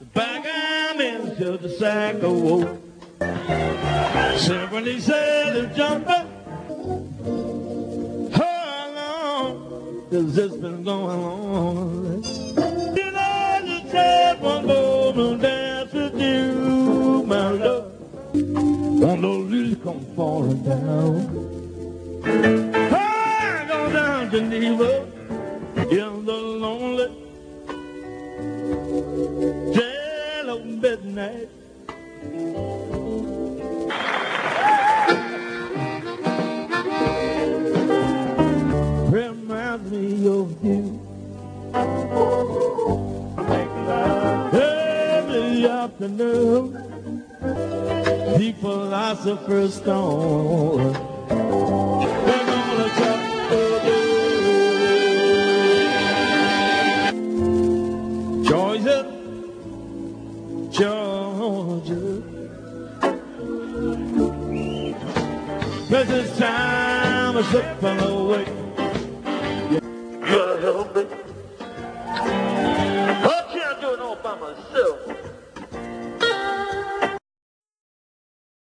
back I'm into the sack of woe. Simply said the jumper, how long has this been going on? You know, just said one more dance with you, my love. When those leaves come falling down, I go down to Geneva in the lonely jail of midnight. Reminds me of you every afternoon. The philosopher's stone. We're gonna talk Georgia, Georgia. Precious time is slipping away. You help me. I can't do it all by myself.